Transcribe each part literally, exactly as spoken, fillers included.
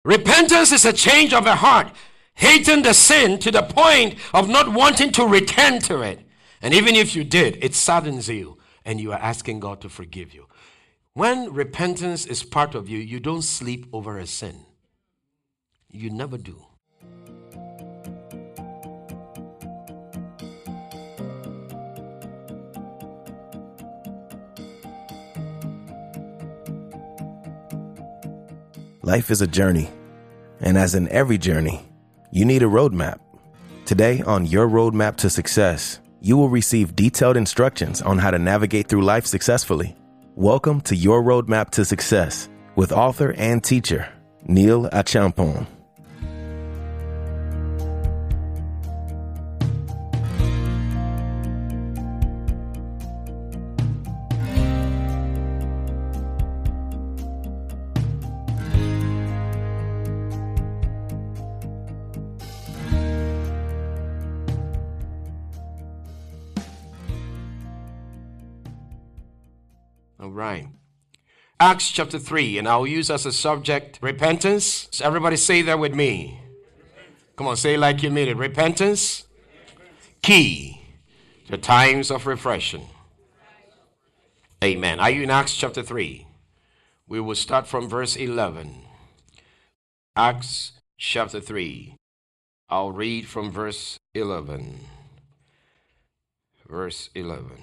Repentance is a change of the heart, hating the sin to the point of not wanting to return to it. And even if you did, it saddens you, and you are asking God to forgive you. When repentance is part of you, you don't sleep over a sin. You never do. Life is a journey, and as in every journey, you need a roadmap. Today on Your Roadmap to Success, you will receive detailed instructions on how to navigate through life successfully. Welcome to Your Roadmap to Success with author and teacher, Neil Achampong. All right. Acts chapter three, and I'll use as a subject repentance. So everybody say that with me. Come on, say it like you mean it. Repentance, key to times of refreshing. Amen. Are you in Acts chapter three? We will start from verse eleven. Acts chapter three. I'll read from verse eleven. Verse eleven.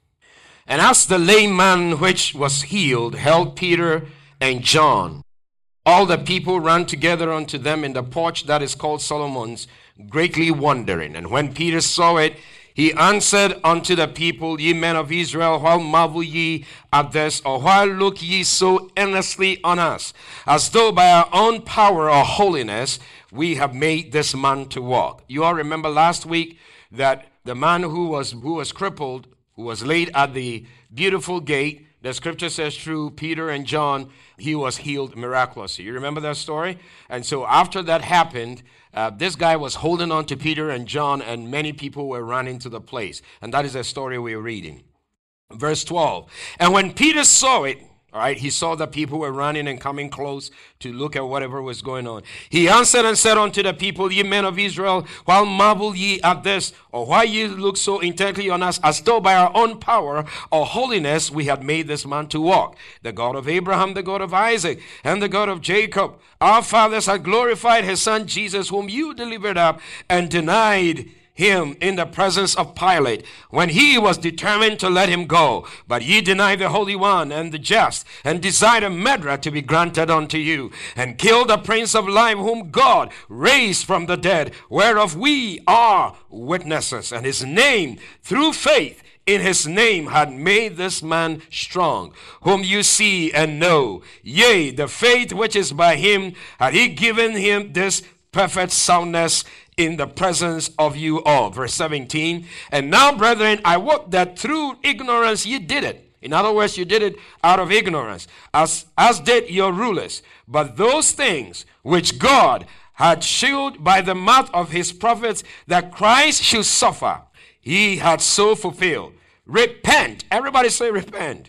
And as the lame man which was healed held Peter and John, all the people ran together unto them in the porch that is called Solomon's, greatly wondering. And when Peter saw it, he answered unto the people, Ye men of Israel, why marvel ye at this? Or why look ye so earnestly on us, as though by our own power or holiness we have made this man to walk? You all remember last week that the man who was who was crippled, who was laid at the beautiful gate, the scripture says through Peter and John, he was healed miraculously. You remember that story? And so after that happened, uh, this guy was holding on to Peter and John, and many people were running to the place. And that is the story we're reading. Verse twelve. And when Peter saw it, all right, he saw that people were running and coming close to look at whatever was going on. He answered and said unto the people, Ye men of Israel, why marvel ye at this? Or why ye look so intently on us, as though by our own power or holiness we had made this man to walk? The God of Abraham, the God of Isaac, and the God of Jacob, our fathers had glorified his son Jesus, whom you delivered up and denied him in the presence of Pilate, when he was determined to let him go. But ye denied the Holy One and the just, and desired a murderer to be granted unto you, and killed the Prince of Life, whom God raised from the dead, whereof we are witnesses. And his name, through faith in his name, had made this man strong, whom you see and know. Yea, the faith which is by him had he given him this perfect soundness in the presence of you all. Verse seventeen. And now, brethren, I wot that through ignorance ye did it. In other words, you did it out of ignorance, as, as did your rulers. But those things which God had shewed by the mouth of his prophets that Christ should suffer, he had so fulfilled. Repent. Everybody say repent. Repent.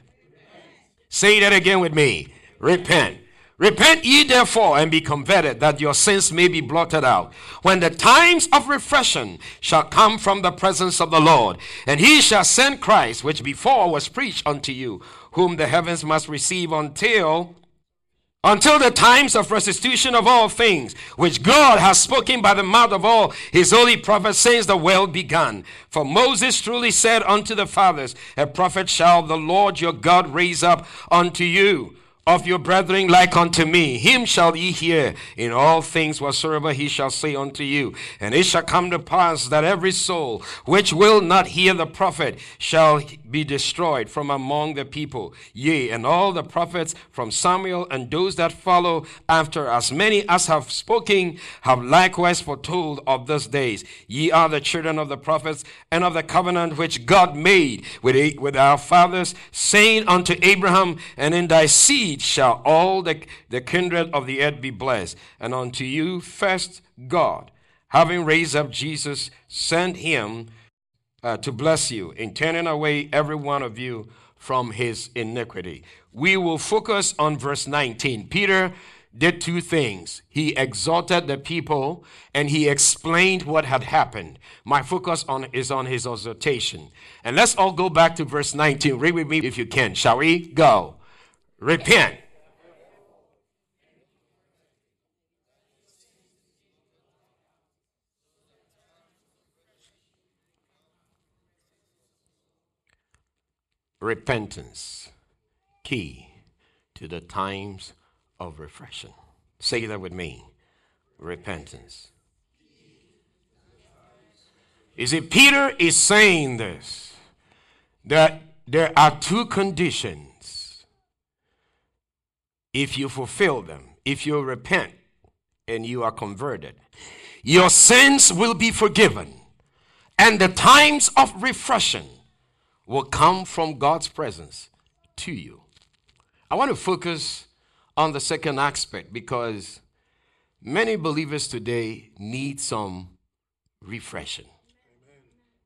Say that again with me. Repent. Repent ye therefore and be converted, that your sins may be blotted out, when the times of refreshing shall come from the presence of the Lord. And he shall send Christ, which before was preached unto you, whom the heavens must receive until until the times of restitution of all things, which God has spoken by the mouth of all his holy prophets since the world began. For Moses truly said unto the fathers, A prophet shall the Lord your God raise up unto you of your brethren like unto me. Him shall ye hear in all things whatsoever he shall say unto you. And it shall come to pass that every soul which will not hear the prophet shall be destroyed from among the people. Yea, and all the prophets from Samuel and those that follow after, as many as have spoken, have likewise foretold of those days. Ye are the children of the prophets and of the covenant which God made with, with our fathers, saying unto Abraham, And in thy seed shall all the, the kindred of the earth be blessed. And unto you first God, having raised up Jesus, sent him uh, to bless you, in turning away every one of you from his iniquity. We will focus on verse nineteen. Peter did two things. He exhorted the people and he explained what had happened. My focus on is on his exhortation. And let's all go back to verse nineteen. Read with me if you can. Shall we? Go. Repent. Repentance, key to the times of refreshing. Say that with me. Repentance. You see, Peter is saying this, that there are two conditions. If you fulfill them, if you repent and you are converted, your sins will be forgiven, and the times of refreshing will come from God's presence to you. I want to focus on the second aspect because many believers today need some refreshing. Amen.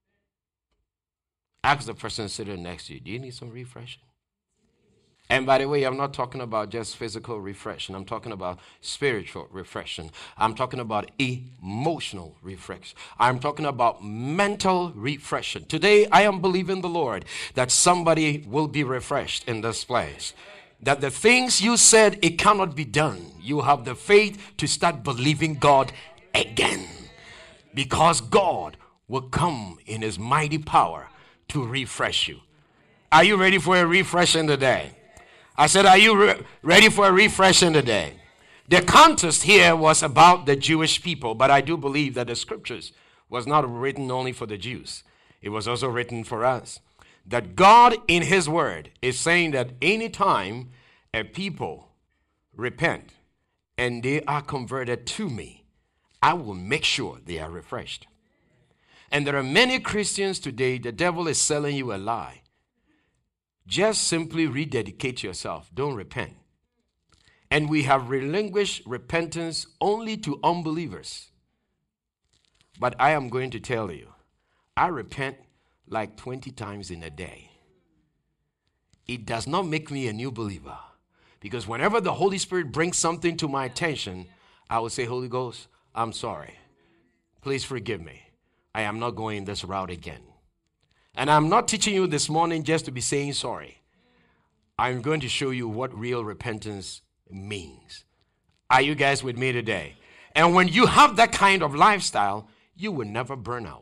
Ask the person sitting next to you, do you need some refreshing? And by the way, I'm not talking about just physical refreshing. I'm talking about spiritual refreshing. I'm talking about emotional refreshing. I'm talking about mental refreshing. Today, I am believing the Lord that somebody will be refreshed in this place. That the things you said it cannot be done, you have the faith to start believing God again. Because God will come in his mighty power to refresh you. Are you ready for a refreshing today? I said, are you re- ready for a refreshing today? The contest here was about the Jewish people, but I do believe that the scriptures was not written only for the Jews. It was also written for us. That God in his word is saying that anytime a people repent and they are converted to me, I will make sure they are refreshed. And there are many Christians today, the devil is selling you a lie. Just simply rededicate yourself. Don't repent. And we have relinquished repentance only to unbelievers. But I am going to tell you, I repent like twenty times in a day. It does not make me a new believer. Because whenever the Holy Spirit brings something to my attention, I will say, Holy Ghost, I'm sorry. Please forgive me. I am not going this route again. And I'm not teaching you this morning just to be saying sorry. I'm going to show you what real repentance means. Are you guys with me today? And when you have that kind of lifestyle, you will never burn out.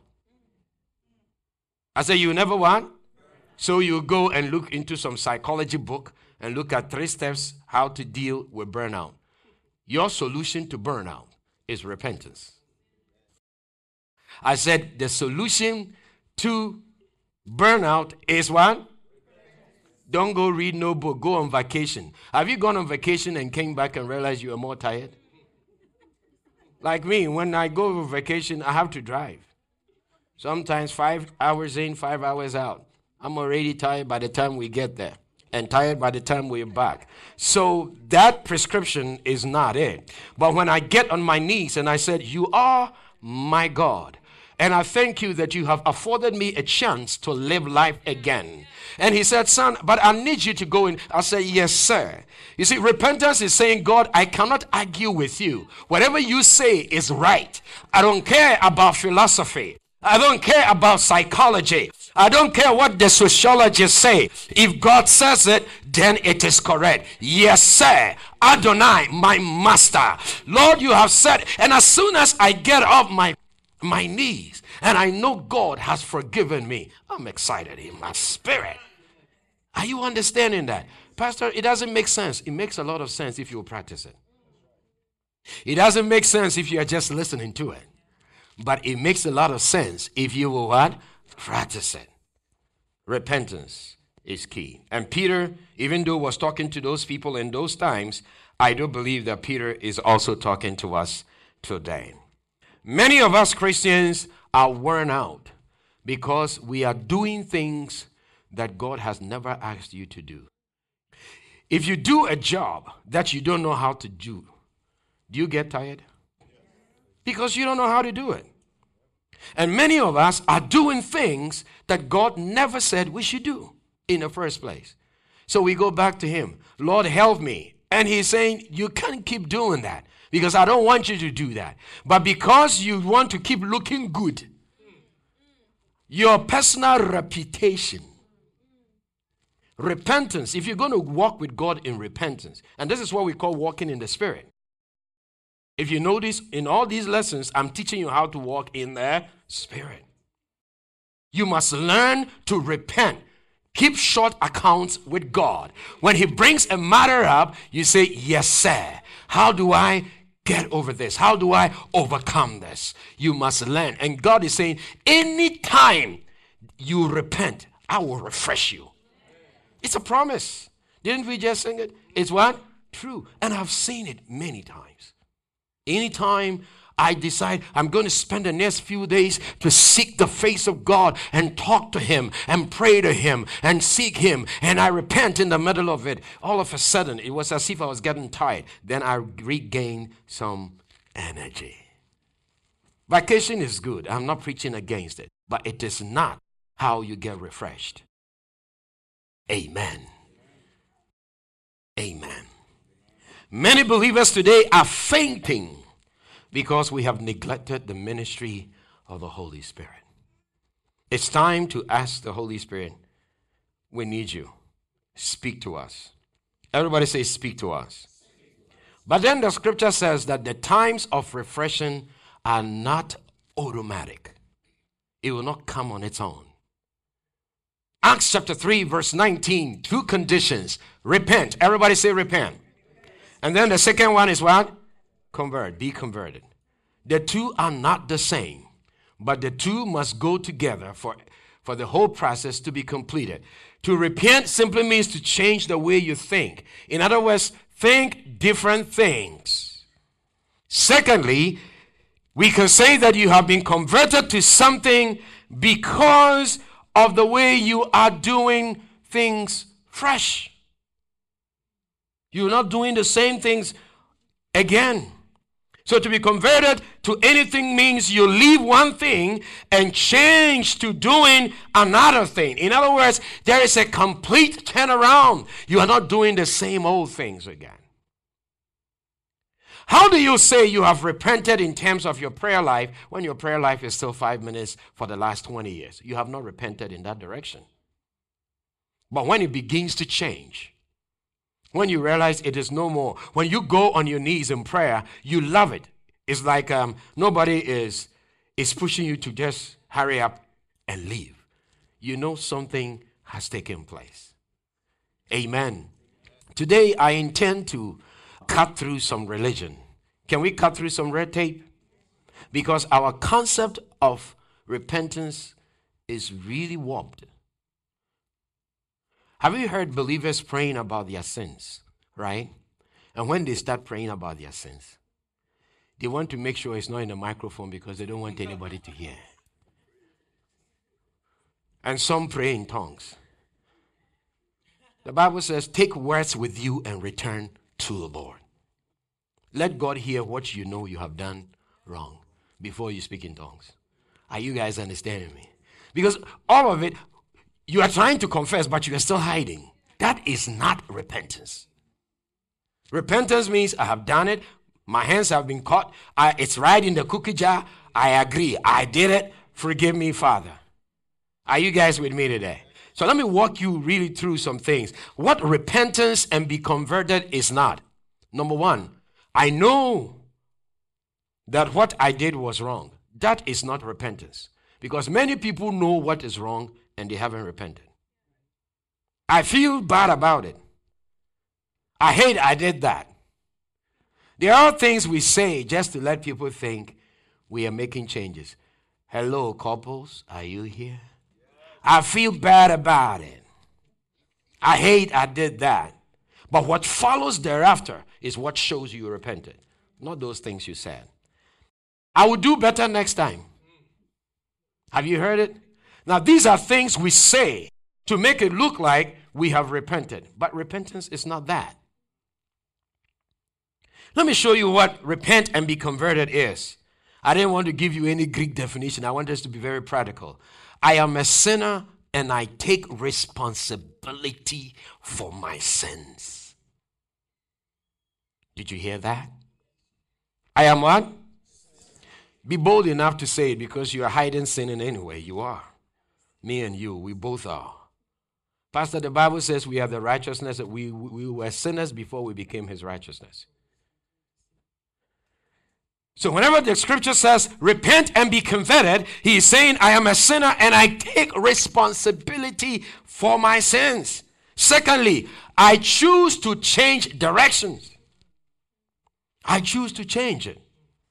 I say you never what? So you go and look into some psychology book and look at three steps how to deal with burnout. Your solution to burnout is repentance. I said the solution to burnout is what? Don't go read no book. Go on vacation. Have you gone on vacation and came back and realized you are more tired? Like me, when I go on vacation, I have to drive. Sometimes five hours in, five hours out. I'm already tired by the time we get there. And tired by the time we're back. So that prescription is not it. But when I get on my knees and I said, you are my God. And I thank you that you have afforded me a chance to live life again. And he said, son, but I need you to go in. I said, yes, sir. You see, repentance is saying, God, I cannot argue with you. Whatever you say is right. I don't care about philosophy. I don't care about psychology. I don't care what the sociologists say. If God says it, then it is correct. Yes, sir. Adonai, my master. Lord, you have said. And as soon as I get off my my knees and I know God has forgiven me, I'm excited in my spirit. Are you understanding that? Pastor, it doesn't make sense. It makes a lot of sense if you practice it. It doesn't make sense if you are just listening to it. But it makes a lot of sense if you will what? Practice it. Repentance is key. And Peter, even though was talking to those people in those times, I do believe that Peter is also talking to us today. Many of us Christians are worn out because we are doing things that God has never asked you to do. If you do a job that you don't know how to do, do you get tired? Because you don't know how to do it. And many of us are doing things that God never said we should do in the first place. So we go back to him. Lord, help me. And he's saying, you can't keep doing that because I don't want you to do that. But because you want to keep looking good, your personal reputation, repentance, if you're going to walk with God in repentance, and this is what we call walking in the Spirit. If you notice, in all these lessons, I'm teaching you how to walk in the Spirit. You must learn to repent. Keep short accounts with God. When he brings a matter up, you say, yes, sir. How do I get over this? How do I overcome this? You must learn. And God is saying, anytime you repent, I will refresh you. It's a promise. Didn't we just sing it? It's what? True. And I've seen it many times. Anytime I decide I'm going to spend the next few days to seek the face of God and talk to him and pray to him and seek him, and I repent in the middle of it, all of a sudden it was as if I was getting tired. Then I regained some energy. Vacation is good. I'm not preaching against it, but it is not how you get refreshed. Amen. Amen. Many believers today are fainting because we have neglected the ministry of the Holy Spirit. It's time to ask the Holy Spirit, we need you. Speak to us. Everybody say, speak to us. But then the scripture says that the times of refreshing are not automatic. It will not come on its own. Acts chapter three, verse nineteen, two conditions. Repent. Everybody say repent. And then the second one is what? Convert. Be converted. The two are not the same, but the two must go together for, for the whole process to be completed. To repent simply means to change the way you think. In other words, think different things. Secondly, we can say that you have been converted to something because of the way you are doing things fresh. You're not doing the same things again. So to be converted to anything means you leave one thing and change to doing another thing. In other words, there is a complete turnaround. You are not doing the same old things again. How do you say you have repented in terms of your prayer life when your prayer life is still five minutes for the last twenty years? You have not repented in that direction. But when it begins to change, when you realize it is no more, when you go on your knees in prayer, you love it. It's like um, nobody is, is pushing you to just hurry up and leave. You know something has taken place. Amen. Today I intend to cut through some religion. Can we cut through some red tape? Because our concept of repentance is really warped. Have you heard believers praying about their sins, right? And when they start praying about their sins, they want to make sure it's not in the microphone because they don't want anybody to hear. And some pray in tongues. The Bible says, take words with you and return to the Lord. Let God hear what you know you have done wrong before you speak in tongues. Are you guys understanding me? Because all of it, you are trying to confess, but you are still hiding. That is not repentance. Repentance means I have done it. My hands have been caught. I, it's right in the cookie jar. I agree. I did it. Forgive me, Father. Are you guys with me today? So let me walk you really through some things. What repentance and be converted is not. Number one, I know that what I did was wrong. That is not repentance. Because many people know what is wrong and they haven't repented. I feel bad about it. I hate I did that. There are things we say just to let people think we are making changes. Hello, couples, are you here? I feel bad about it. I hate I did that. But what follows thereafter is what shows you repented, not those things you said. I will do better next time. Have you heard it? Now, these are things we say to make it look like we have repented. But repentance is not that. Let me show you what repent and be converted is. I didn't want to give you any Greek definition. I want us to be very practical. I am a sinner and I take responsibility for my sins. Did you hear that? I am what? Be bold enough to say it, because you are hiding sin in anyway. You are. Me and you, we both are. Pastor, the Bible says we have the righteousness that we, we were sinners before we became his righteousness. So whenever the scripture says, repent and be converted, he is saying, I am a sinner and I take responsibility for my sins. Secondly, I choose to change directions. I choose to change it.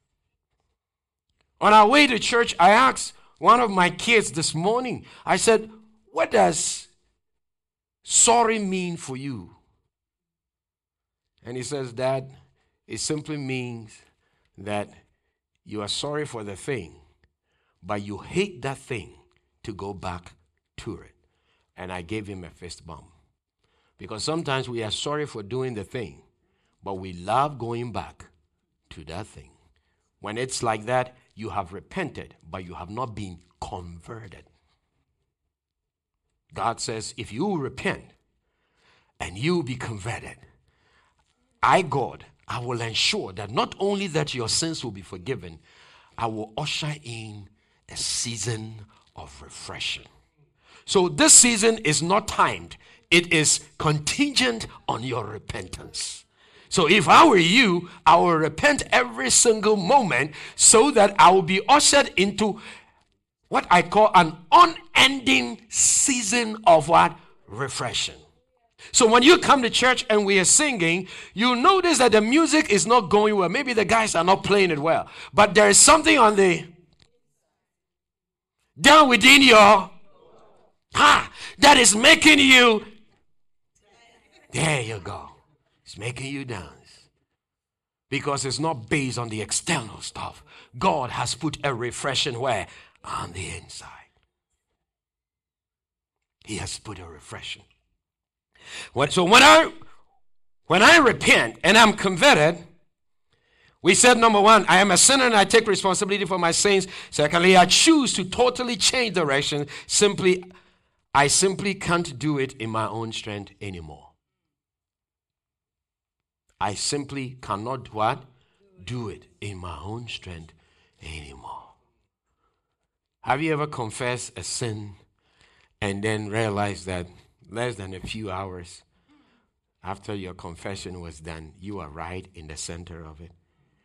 On our way to church, I asked one of my kids this morning, I said, what does sorry mean for you? And he says, Dad, it simply means that you are sorry for the thing, but you hate that thing to go back to it. And I gave him a fist bump. Because sometimes we are sorry for doing the thing, but we love going back to that thing. When it's like that, you have repented, but you have not been converted. God says, if you repent and you be converted, I, God, I will ensure that not only that your sins will be forgiven, I will usher in a season of refreshing. So this season is not timed. It is contingent on your repentance. So if I were you, I will repent every single moment so that I will be ushered into what I call an unending season of what? Refreshing. So when you come to church and we are singing, you notice that the music is not going well. Maybe the guys are not playing it well. But there is something on the down within your heart that is making you, there you go. It's making you dance. Because it's not based on the external stuff. God has put a refreshing where? On the inside. He has put a refreshing. What, so when I when I repent and I'm converted, we said number one, I am a sinner and I take responsibility for my sins. Secondly, I choose to totally change direction. Simply, I simply can't do it in my own strength anymore. I simply cannot what? Do it in my own strength anymore. Have you ever confessed a sin and then realized that less than a few hours after your confession was done, you are right in the center of it?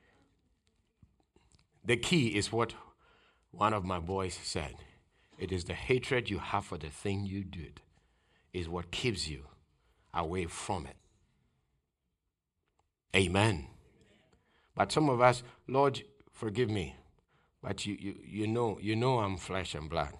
The key is what one of my boys said. It is the hatred you have for the thing you did is what keeps you away from it. Amen. But some of us, Lord, forgive me. But you, you, you know, you know I'm flesh and blood.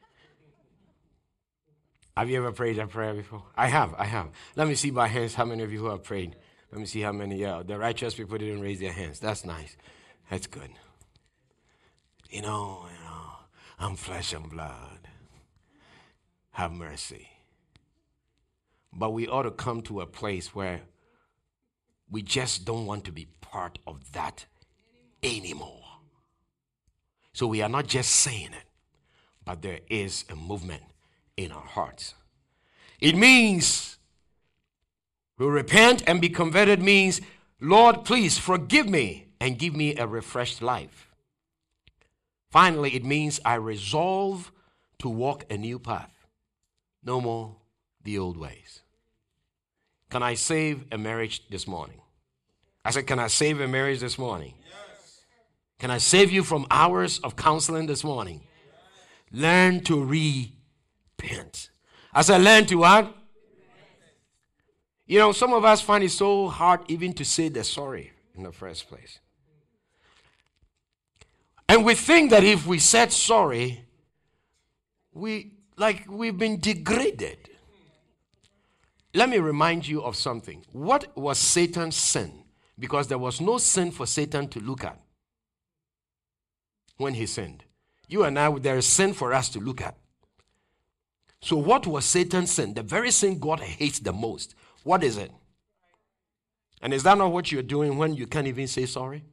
Have you ever prayed that prayer before? I have, I have. Let me see by hands how many of you who have prayed. Let me see how many. Yeah, the righteous people didn't raise their hands. That's nice. That's good. You know, you know, I'm flesh and blood. Have mercy. But we ought to come to a place where we just don't want to be part of that anymore. So we are not just saying it, but there is a movement in our hearts. It means we repent and be converted means, Lord, please forgive me and give me a refreshed life. Finally, it means I resolve to walk a new path. No more the old ways. Can I save a marriage this morning? I said, can I save a marriage this morning? Yes. Can I save you from hours of counseling this morning? Yes. Learn to repent. I said, learn to what? Repent. You know, some of us find it so hard even to say they're sorry in the first place. And we think that if we said sorry, we like we've been degraded. Let me remind you of something. What was Satan's sin? Because there was no sin for Satan to look at when he sinned. You and I, there is sin for us to look at. So what was Satan's sin? The very sin God hates the most. What is it? And is that not what you're doing when you can't even say sorry?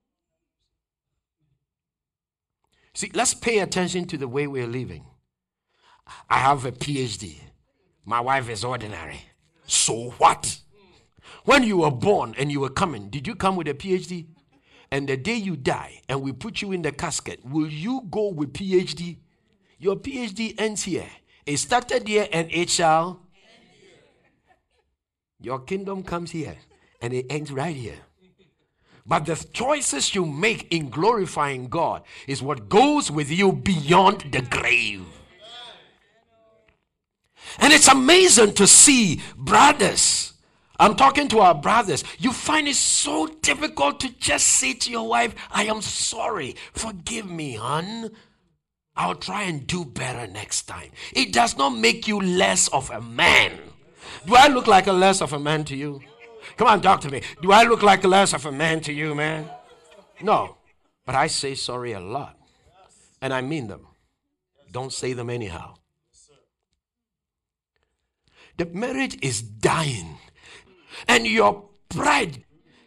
See, let's pay attention to the way we're living. I have a P H D. My wife is ordinary. So what? When you were born and you were coming, did you come with a P H D? And the day you die and we put you in the casket, will you go with P H D? Your P H D ends here. It started here and it shall. Your kingdom comes here and it ends right here. But the choices you make in glorifying God is what goes with you beyond the grave. And it's amazing to see brothers. I'm talking to our brothers. You find it so difficult to just say to your wife, I am sorry. Forgive me, hon. I'll try and do better next time. It does not make you less of a man. Do I look like a less of a man to you? Come on, talk to me. Do I look like less of a man to you, man? No. But I say sorry a lot. And I mean them. Don't say them anyhow. The marriage is dying. And your pride.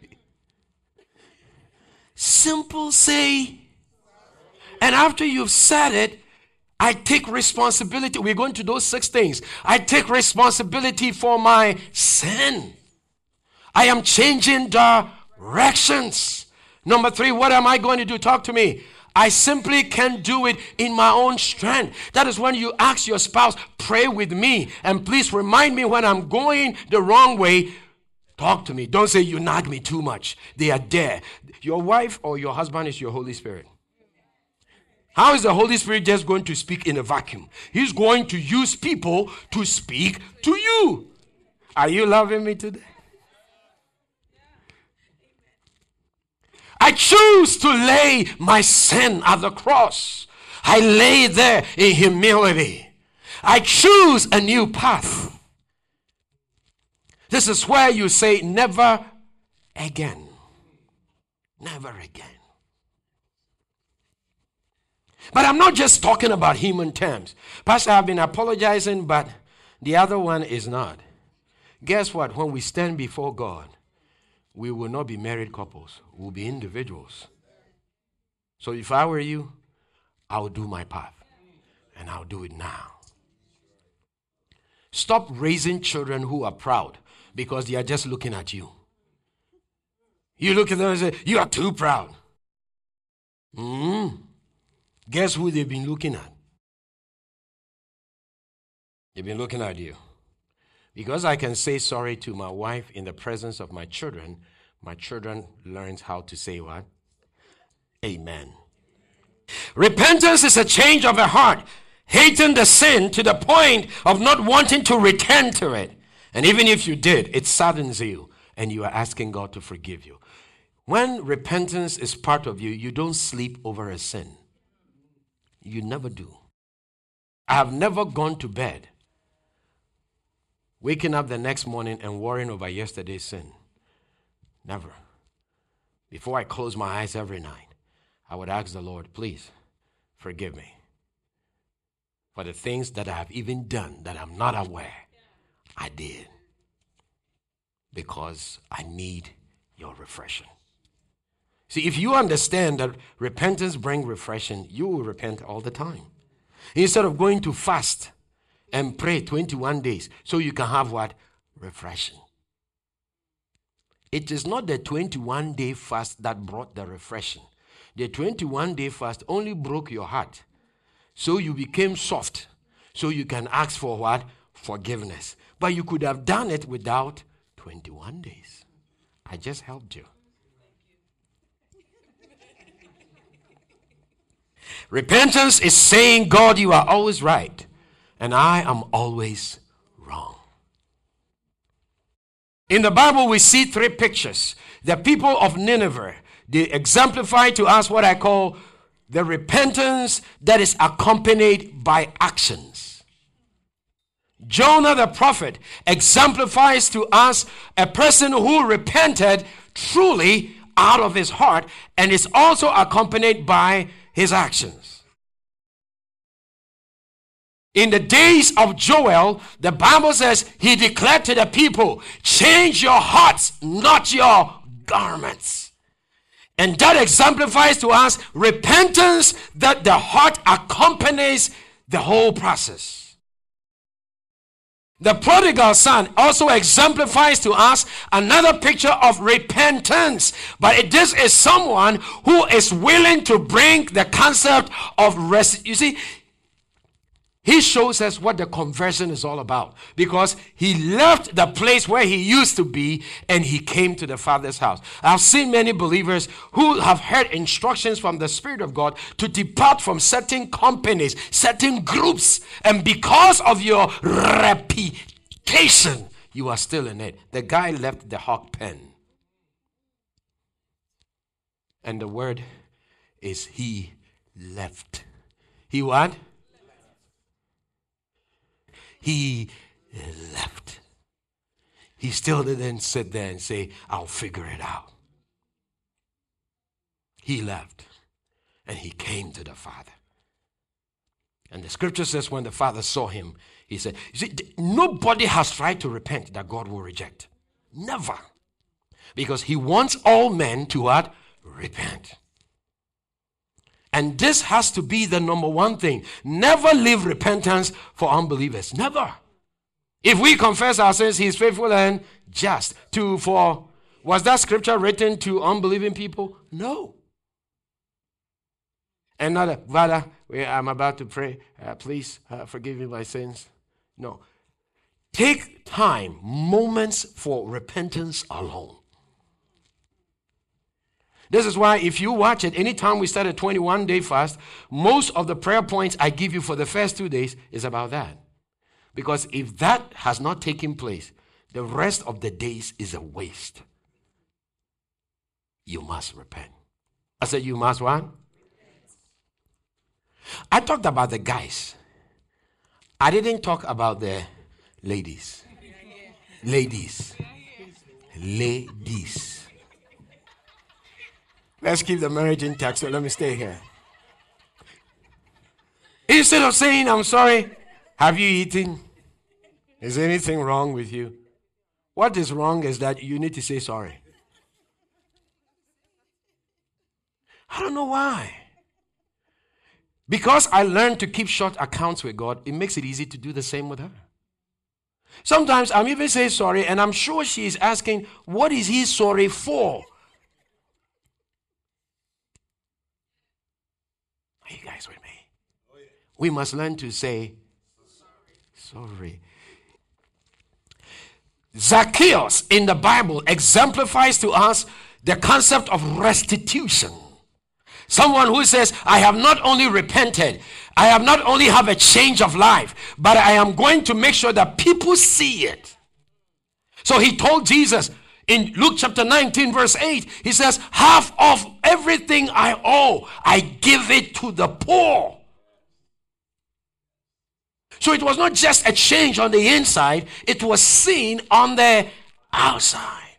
Simple say. And after you've said it, I take responsibility. We're going to those six things. I take responsibility for my sin. I am changing directions. Number three, what am I going to do? Talk to me. I simply can't do it in my own strength. That is when you ask your spouse, pray with me. And please remind me when I'm going the wrong way. Talk to me. Don't say you nag me too much. They are there. Your wife or your husband is your Holy Spirit. How is the Holy Spirit just going to speak in a vacuum? He's going to use people to speak to you. Are you loving me today? I choose to lay my sin at the cross. I lay there in humility. I choose a new path. This is where you say never again. Never again. But I'm not just talking about human terms. Pastor, I've been apologizing, but the other one is not. Guess what? When we stand before God, we will not be married couples. We'll be individuals. So if I were you, I would do my part. And I'll do it now. Stop raising children who are proud because they are just looking at you. You look at them and say, you are too proud. Mm-hmm. Guess who they've been looking at? They've been looking at you. Because I can say sorry to my wife in the presence of my children, my children learns how to say what? Amen. Repentance is a change of the heart, hating the sin to the point of not wanting to return to it. And even if you did, it saddens you and you are asking God to forgive you. When repentance is part of you, you don't sleep over a sin. You never do. I have never gone to bed waking up the next morning and worrying over yesterday's sin. Never. Before I close my eyes every night, I would ask the Lord, please forgive me for the things that I have even done that I'm not aware I did, because I need your refreshing. See, if you understand that repentance brings refreshing, you will repent all the time. Instead of going to fast and pray twenty-one days so you can have what? Refreshing. It is not the twenty-one day fast that brought the refreshing. The twenty-one day fast only broke your heart. So you became soft. So you can ask for what? Forgiveness. But you could have done it without twenty-one days. I just helped you. Repentance is saying, God, you are always right, and I am always wrong. In the Bible, we see three pictures. The people of Nineveh, they exemplify to us what I call the repentance that is accompanied by actions. Jonah the prophet exemplifies to us a person who repented truly out of his heart and is also accompanied by his actions. In the days of Joel, the Bible says he declared to the people, change your hearts, not your garments. And that exemplifies to us repentance that the heart accompanies the whole process. The prodigal son also exemplifies to us another picture of repentance. But it, this is someone who is willing to bring the concept of rest. You see, he shows us what the conversion is all about, because he left the place where he used to be and he came to the Father's house. I've seen many believers who have heard instructions from the Spirit of God to depart from certain companies, certain groups, and because of your reputation, you are still in it. The guy left the hog pen. And the word is he left. He what? He left. He still didn't sit there and say, I'll figure it out. He left. And he came to the Father. And the scripture says when the Father saw him, he said, you see, nobody has tried to repent that God will reject. Never. Because he wants all men to what? Repent. And this has to be the number one thing. Never leave repentance for unbelievers. Never. If we confess our sins, he is faithful and just to for. Was that scripture written to unbelieving people? No. Another, Father, I'm about to pray. Uh, please uh, forgive me my sins. No. Take time, moments for repentance alone. This is why if you watch it, anytime we start a twenty-one day fast, most of the prayer points I give you for the first two days is about that. Because if that has not taken place, the rest of the days is a waste. You must repent. I said you must what? I talked about the guys. I didn't talk about the ladies. Ladies. Ladies. Let's keep the marriage intact, so let me stay here. Instead of saying, I'm sorry, have you eaten? Is anything wrong with you? What is wrong is that you need to say sorry. I don't know why. Because I learned to keep short accounts with God, it makes it easy to do the same with her. Sometimes I'm even saying sorry, and I'm sure she is asking, what is he sorry for? Are you guys with me? Oh, yeah. We must learn to say sorry. sorry. Zacchaeus in the Bible exemplifies to us the concept of restitution. Someone who says, I have not only repented, I have not only have a change of life, but I am going to make sure that people see it. So he told Jesus, in Luke chapter nineteen, verse eight, he says, half of everything I owe, I give it to the poor. So it was not just a change on the inside, it was seen on the outside.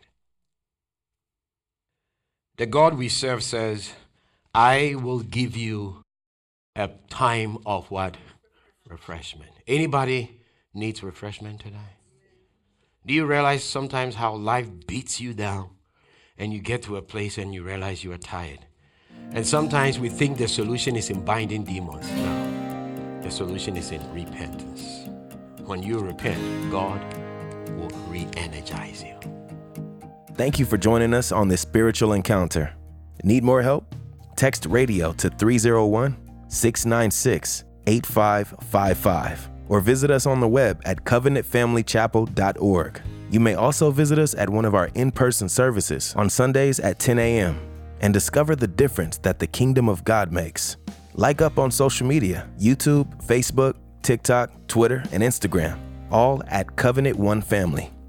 The God we serve says, I will give you a time of what? Refreshment. Anybody needs refreshment today? Do you realize sometimes how life beats you down and you get to a place and you realize you are tired? And sometimes we think the solution is in binding demons. No, the solution is in repentance. When you repent, God will re-energize you. Thank you for joining us on this spiritual encounter. Need more help? Text radio to three oh one, six nine six, eight five five five. Or visit us on the web at covenant family chapel dot org. You may also visit us at one of our in-person services on Sundays at ten a.m. and discover the difference that the kingdom of God makes. Like up on social media, YouTube, Facebook, TikTok, Twitter, and Instagram, all at Covenant One Family.